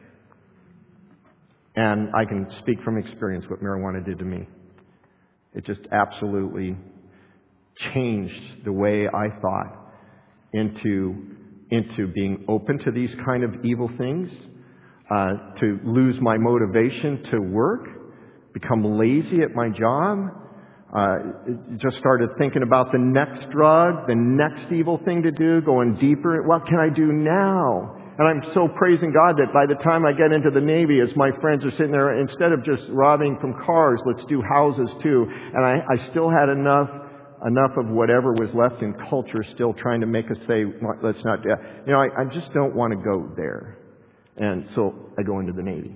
And I can speak from experience what marijuana did to me. It just absolutely changed the way I thought into being open to these kind of evil things, to lose my motivation to work, become lazy at my job, just started thinking about the next drug, the next evil thing to do, going deeper. What can I do now? And I'm so praising God that by the time I get into the Navy, as my friends are sitting there, instead of just robbing from cars, let's do houses too. And I still had enough of whatever was left in culture still trying to make us say, let's not do that. I just don't want to go there. And so I go into the Navy.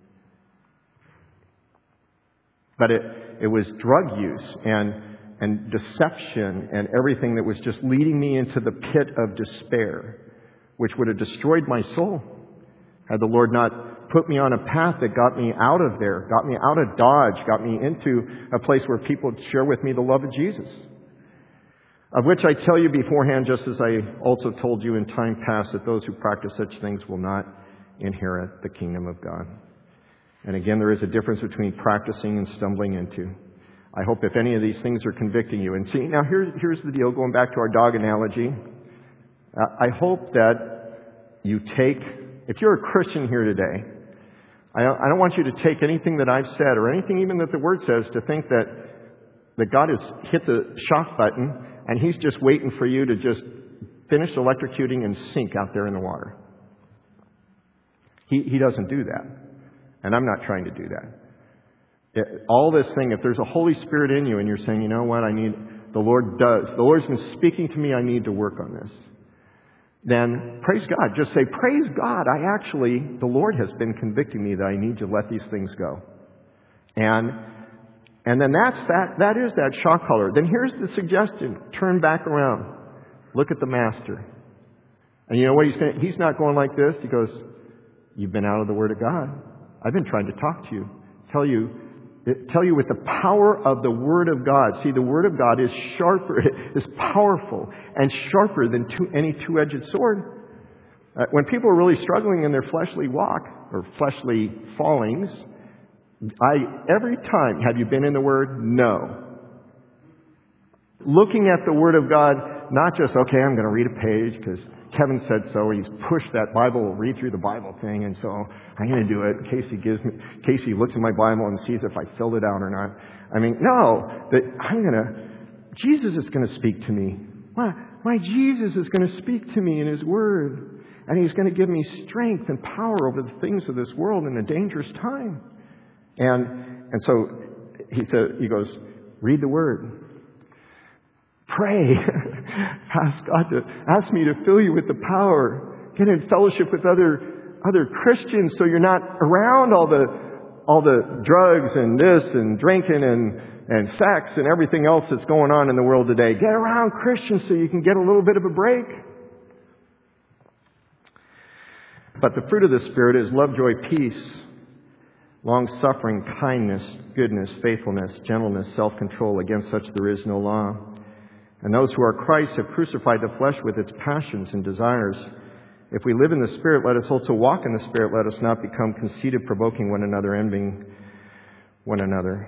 But it was drug use and deception and everything that was just leading me into the pit of despair, which would have destroyed my soul had the Lord not put me on a path that got me out of there, got me out of Dodge, got me into a place where people would share with me the love of Jesus. Of which I tell you beforehand, just as I also told you in time past, that those who practice such things will not inherit the kingdom of God. And again, there is a difference between practicing and stumbling into. I hope if any of these things are convicting you. And see, now here's the deal, going back to our dog analogy. I hope that you take, if you're a Christian here today, I don't want you to take anything that I've said or anything even that the Word says to think that God has hit the shock button and He's just waiting for you to just finish electrocuting and sink out there in the water. He doesn't do that. And I'm not trying to do that. All this thing, if there's a Holy Spirit in you and you're saying, you know what, I need the Lord's been speaking to me, I need to work on this, then praise God. Just say, praise God, the Lord has been convicting me that I need to let these things go. And then that is that shock collar. Then here's the suggestion. Turn back around. Look at the Master. And you know what he's not going like this. He goes, you've been out of the Word of God. I've been trying to talk to you. Tell you with the power of the Word of God. See, the Word of God is sharper, is powerful, and sharper than any two-edged sword. When people are really struggling in their fleshly walk, or fleshly fallings, every time, have you been in the Word? No. Looking at the Word of God, not just, okay, I'm going to read a page because Kevin said so. He's pushed that Bible, read through the Bible thing, and so I'm going to do it. Casey looks at my Bible and sees if I filled it out or not. I mean, no, Jesus is going to speak to me. My Jesus is going to speak to me in His Word, and He's going to give me strength and power over the things of this world in a dangerous time. And so he goes, read the Word. Pray. Ask me to fill you with the power. Get in fellowship with other Christians so you're not around all the drugs and this and drinking and sex and everything else that's going on in the world today. Get around Christians so you can get a little bit of a break. But the fruit of the Spirit is love, joy, peace, long-suffering, kindness, goodness, faithfulness, gentleness, self-control. Against such there is no law. And those who are Christ have crucified the flesh with its passions and desires. If we live in the Spirit, let us also walk in the Spirit. Let us not become conceited, provoking one another, envying one another.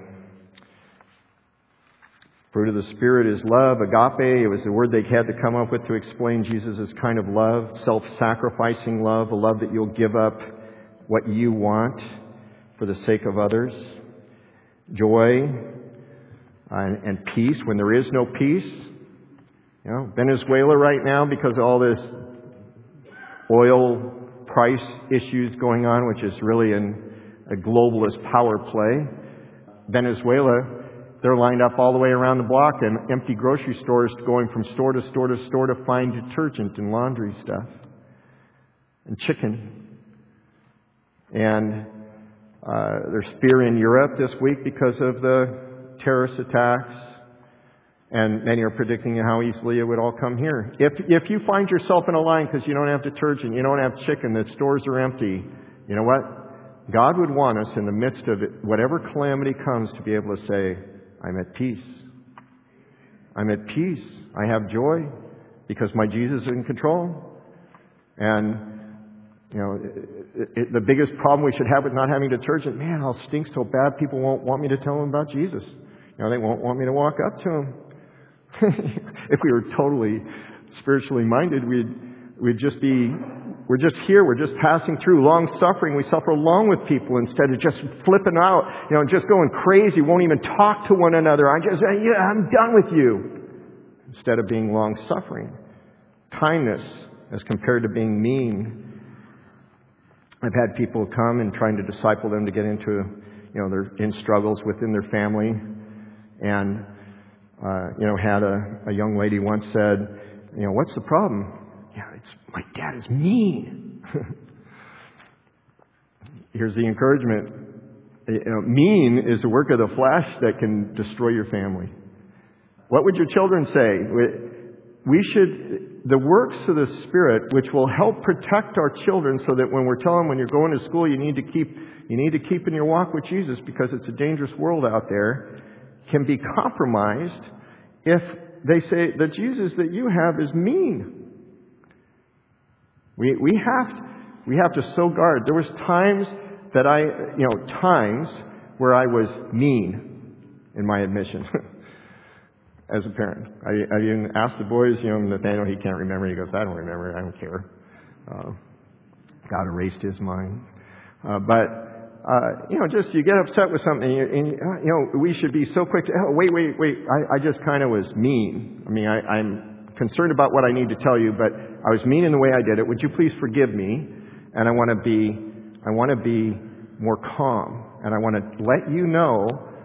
Fruit of the Spirit is love, agape. It was the word they had to come up with to explain Jesus' kind of love, self-sacrificing love, a love that you'll give up what you want for the sake of others. Joy and peace when there is no peace. You know, Venezuela right now, because of all this oil price issues going on, which is really a globalist power play. Venezuela, they're lined up all the way around the block and empty grocery stores going from store to store to store to find detergent and laundry stuff. And chicken. And there's fear in Europe this week because of the terrorist attacks. And many are predicting how easily it would all come here. If you find yourself in a line because you don't have detergent, you don't have chicken, the stores are empty, you know what? God would want us in the midst of it, whatever calamity comes, to be able to say, I'm at peace. I'm at peace. I have joy because my Jesus is in control. And, you know, the biggest problem we should have with not having detergent, man, I'll stink so bad people won't want me to tell them about Jesus. You know, they won't want me to walk up to Him. If we were totally spiritually minded, we're just here, we're just passing through long suffering. We suffer along with people instead of just flipping out, you know, just going crazy, won't even talk to one another. I'm done with you. Instead of being long suffering. Kindness as compared to being mean. I've had people come and trying to disciple them to get into, you know, they're in struggles within their family. And had a young lady once said, you know, what's the problem? Yeah, it's my dad is mean. Here's the encouragement. You know, mean is the work of the flesh that can destroy your family. What would your children say? The works of the Spirit, which will help protect our children so that when we're telling them when you're going to school, you need to keep in your walk with Jesus because it's a dangerous world out there, can be compromised if they say the Jesus that you have is mean. We have to so guard. There was times where I was mean in my admission as a parent. I even asked the boys, Nathaniel, he can't remember. He goes, I don't remember. I don't care. God erased his mind. Just you get upset with something, and we should be so quick to, wait. I just kind of was mean. I mean, I'm concerned about what I need to tell you, but I was mean in the way I did it. Would you please forgive me? And I want to be more calm, and I want to let you know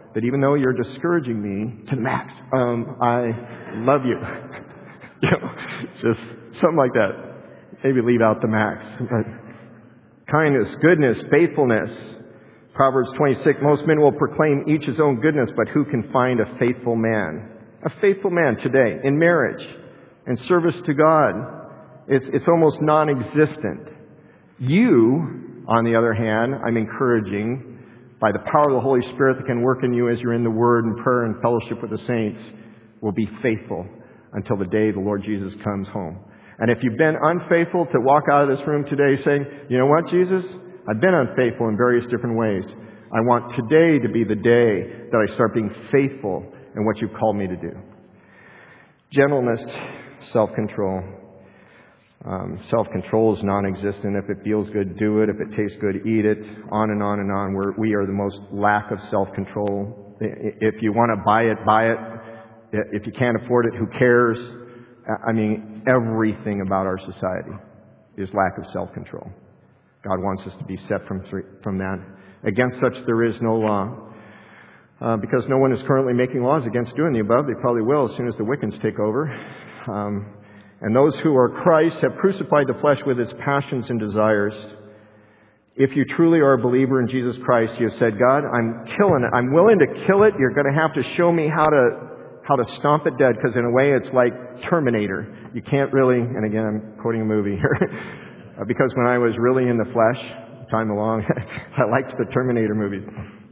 that even though you're discouraging me to the max, I love you. Just something like that. Maybe leave out the max. But kindness, goodness, faithfulness. Proverbs 26, most men will proclaim each his own goodness, but who can find a faithful man? A faithful man today in marriage, in service to God. It's almost non-existent. You, on the other hand, I'm encouraging, by the power of the Holy Spirit that can work in you as you're in the Word and prayer and fellowship with the saints, will be faithful until the day the Lord Jesus comes home. And if you've been unfaithful, to walk out of this room today saying, you know what, Jesus? I've been unfaithful in various different ways. I want today to be the day that I start being faithful in what you've called me to do. Gentleness, self-control. Self-control is non-existent. If it feels good, do it. If it tastes good, eat it. On and on and on. We are the most lack of self-control. If you want to buy it, buy it. If you can't afford it, who cares? I mean, everything about our society is lack of self-control. God wants us to be set from that. Against such there is no law. Because no one is currently making laws against doing the above. They probably will as soon as the Wiccans take over. And those who are Christ have crucified the flesh with its passions and desires. If you truly are a believer in Jesus Christ, you have said, God, I'm killing it. I'm willing to kill it. You're going to have to show me how to stomp it dead, because in a way it's like Terminator. You can't really, and again I'm quoting a movie here, because when I was really in the flesh, time along, I liked the Terminator movies.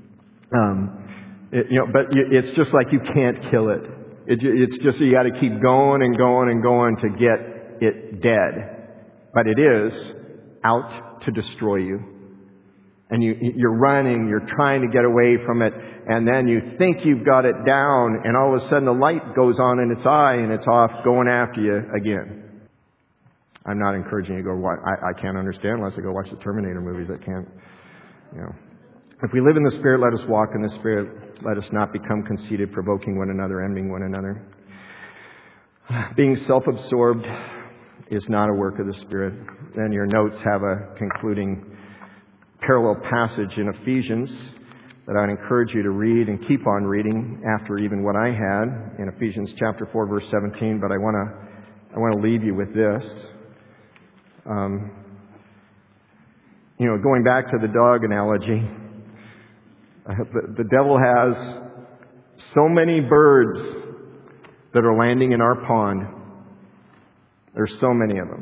But it's just like you can't kill it. It's just you got to keep going and going and going to get it dead. But it is out to destroy you. And you're running, you're trying to get away from it, and then you think you've got it down, and all of a sudden the light goes on in its eye, and it's off going after you again. I'm not encouraging you to go watch. I can't understand unless I go watch the Terminator movies. I can't, If we live in the Spirit, let us walk in the Spirit. Let us not become conceited, provoking one another, envying one another. Being self-absorbed is not a work of the Spirit. Then your notes have a concluding parallel passage in Ephesians that I'd encourage you to read and keep on reading after even what I had in Ephesians chapter 4, verse 17. But I want to leave you with this. Going back to the dog analogy, the devil has so many birds that are landing in our pond. There's so many of them.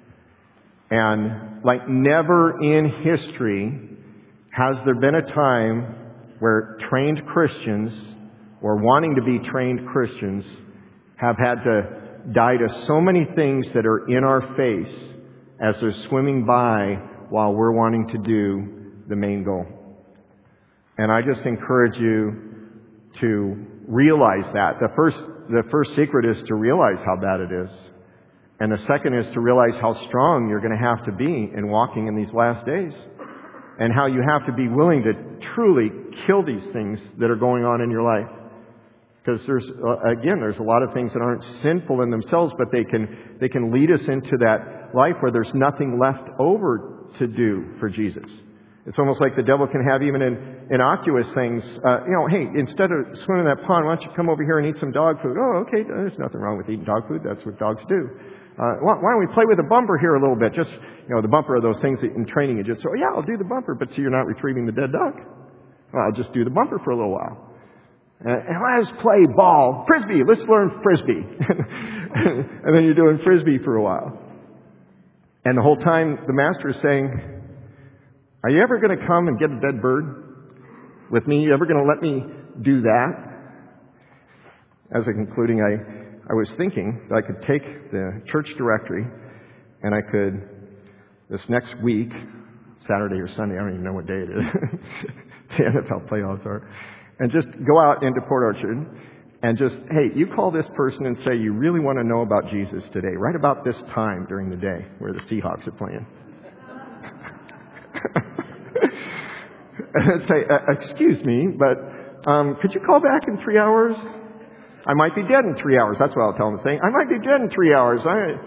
And like never in history has there been a time where trained Christians, or wanting to be trained Christians, have had to die to so many things that are in our face as they're swimming by while we're wanting to do the main goal. And I just encourage you to realize that. The first secret is to realize how bad it is. And the second is to realize how strong you're going to have to be in walking in these last days. And how you have to be willing to truly kill these things that are going on in your life. Because there's a lot of things that aren't sinful in themselves, but they can lead us into that life where there's nothing left over to do for Jesus. It's almost like the devil can have even innocuous things. Hey, instead of swimming in that pond, why don't you come over here and eat some dog food? Oh, okay, there's nothing wrong with eating dog food. That's what dogs do. Why don't we play with the bumper here a little bit? Just, the bumper are those things that in training you just say, I'll do the bumper, but see, you're not retrieving the dead dog. Well, I'll just do the bumper for a little while. And let's play ball. Frisbee. Let's learn Frisbee. And then you're doing Frisbee for a while. And the whole time the master is saying, are you ever going to come and get a dead bird with me? You ever going to let me do that? As a concluding, I was thinking that I could take the church directory and I could, this next week, Saturday or Sunday, I don't even know what day it is, the NFL playoffs are, and just go out into Port Orchard and just, hey, you call this person and say you really want to know about Jesus today, right about this time during the day where the Seahawks are playing. And say, excuse me, but could you call back in 3 hours? I might be dead in 3 hours. That's what I'll tell them. Saying, I might be dead in 3 hours.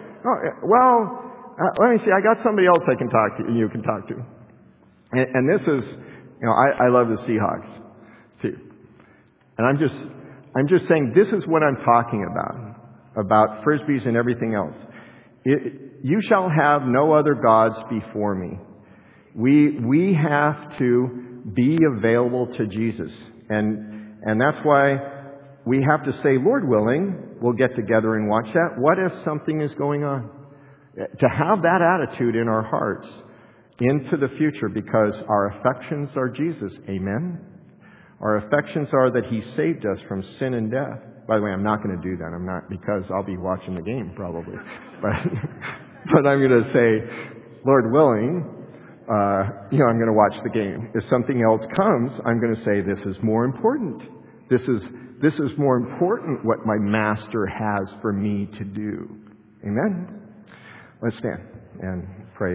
Let me see. I got somebody else I can talk to. You can talk to. And this is, I love the Seahawks too. And I'm just saying this is what I'm talking about Frisbees and everything else. You shall have no other gods before me. We have to be available to Jesus. And that's why we have to say, Lord willing, we'll get together and watch that. What if something is going on? To have that attitude in our hearts into the future, because our affections are Jesus. Amen? Our affections are that He saved us from sin and death. By the way, I'm not going to do that. I'm not, because I'll be watching the game probably. But I'm going to say, Lord willing, I'm going to watch the game. If something else comes, I'm going to say, this is more important. This is more important what my Master has for me to do. Amen? Let's stand and pray.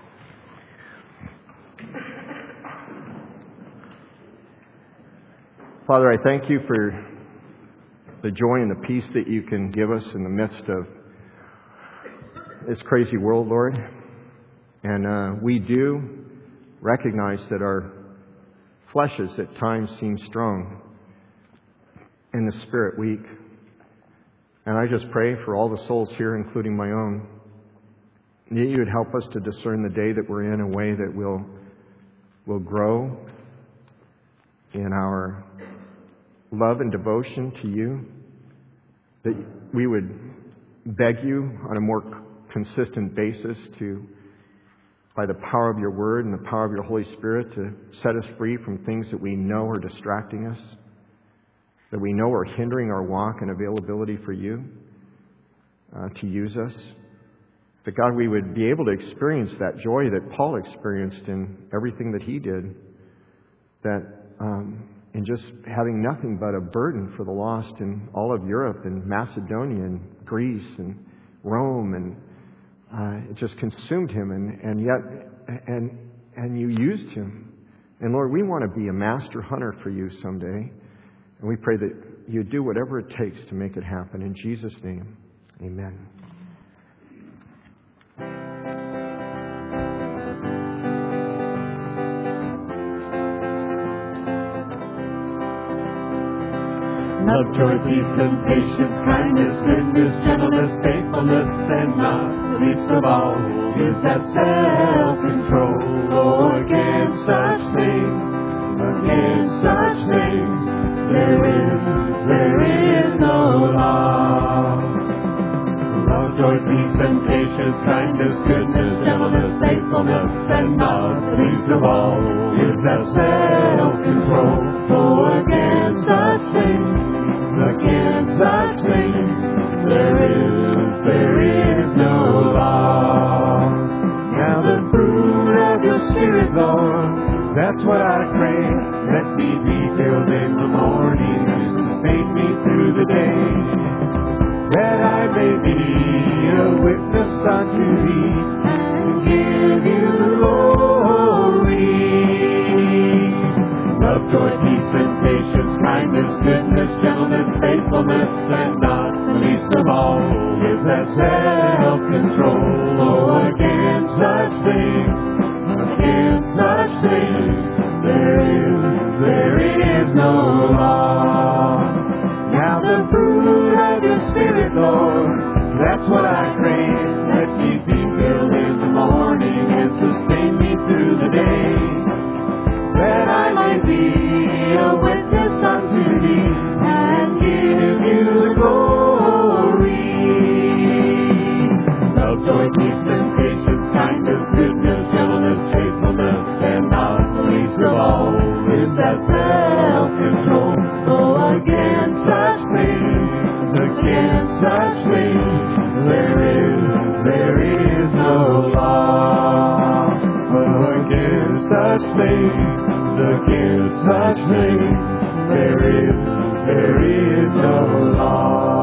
Father, I thank You for the joy and the peace that You can give us in the midst of this crazy world, Lord. And we do recognize that our fleshes at times seem strong and the spirit weak. And I just pray for all the souls here, including my own, that You would help us to discern the day that we're in a way that will grow in our love and devotion to You, that we would beg You on a more consistent basis to, by the power of Your Word and the power of Your Holy Spirit, to set us free from things that we know are distracting us, that we know are hindering our walk and availability for You to use us. That, God, we would be able to experience that joy that Paul experienced in everything that he did, that in just having nothing but a burden for the lost in all of Europe and Macedonia and Greece and Rome, and it just consumed him, and yet You used him. And Lord, we want to be a master hunter for You someday, and we pray that You do whatever it takes to make it happen. In Jesus' name, amen. Love, joy, peace, and patience, kindness, goodness, gentleness, faithfulness, and not least of all is that self-control. Oh, against such things, there is no law. Love, joy, peace, and patience, kindness, goodness, gentleness, faithfulness, and not least of all is that self-control. Oh, against such things, there is no law. Now the fruit of Your Spirit, Lord, that's what I pray. Let me be filled in the morning to sustain me through the day, that I may be a witness unto Thee and give You glory. Love, joy, peace, and patience, kindness, goodness, gentleness, faithfulness, and not least of all is that self-control. Oh, against such things, there is no law. Now the fruit of Your Spirit, Lord, that's what I crave. Let me be filled in the morning and sustain me through the day, that I may be a witness unto Thee and give You the glory. Love, joy, peace, and patience, kindness, goodness, gentleness, faithfulness, and not least of all is that self-control. Oh, against such things, there is no law. Oh, against such things, there is no law.